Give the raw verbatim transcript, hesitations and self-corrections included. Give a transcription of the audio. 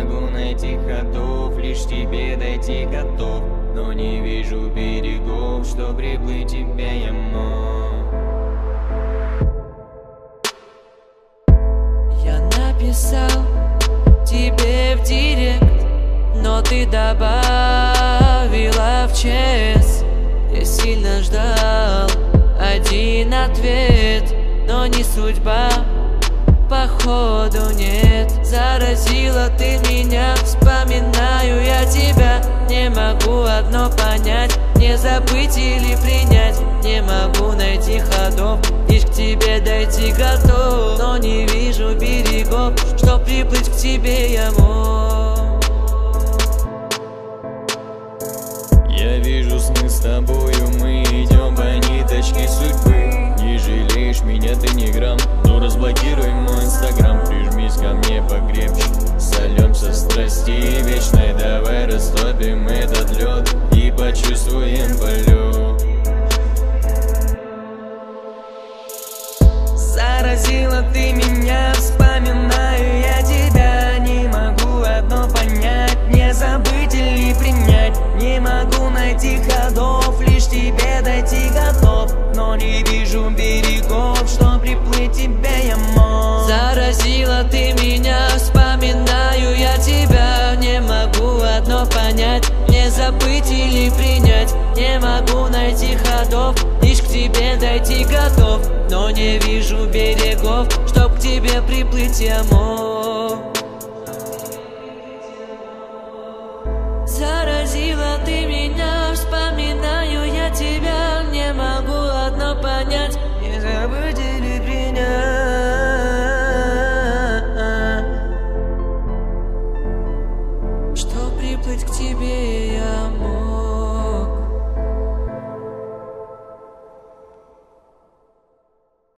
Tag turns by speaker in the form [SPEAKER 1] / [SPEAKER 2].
[SPEAKER 1] могу найти ходов, лишь тебе дойти готов, но не вижу берегов, что приплыть тебя я мог.
[SPEAKER 2] Я написал тебе в директ, но ты добавила в ЧС. Я сильно ждал один ответ, но не судьба, походу нет. Заразила ты меня, вспоминаю я тебя. Не могу одно понять, не забыть или принять. Не могу найти ходов, лишь к тебе дойти готов, но не вижу берегов, чтоб приплыть к тебе я мог.
[SPEAKER 1] Я вижу сны с тобою, мы идем по ниточке судьбы. Не жалеешь меня ты ни грамм, ну разблокируй мой инстаграм. Прижмись ко мне покрепче, сольемся страсти вечной. Давай растопим этот лед и почувствуем полет. Заразила ты меня, вспоминаю я тебя. Не могу одно понять, не забыть или принять. Не могу найти ходов, лишь тебе дойти готов, но не вижу берегов, что приплыть тебя я мог.
[SPEAKER 2] Заразила ты меня, вспоминаю я тебя. Не могу одно понять, не забыть или принять. Не могу найти ходов, лишь к тебе дойти готов, но не вижу берегов, чтоб к тебе приплыть я мог. Заразила ты меня, вспоминаю я тебя. Не могу одно понять, не забыть или принять, что приплыть к тебе.